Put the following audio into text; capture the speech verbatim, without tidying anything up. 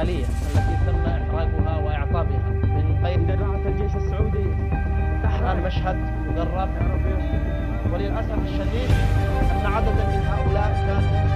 الآلية التي تم إحراقها وإعطابها من غير مدرعة الجيش السعودي الآن مشهد مدرب، وللأسف الشديد أن عددا من هؤلاء كانوا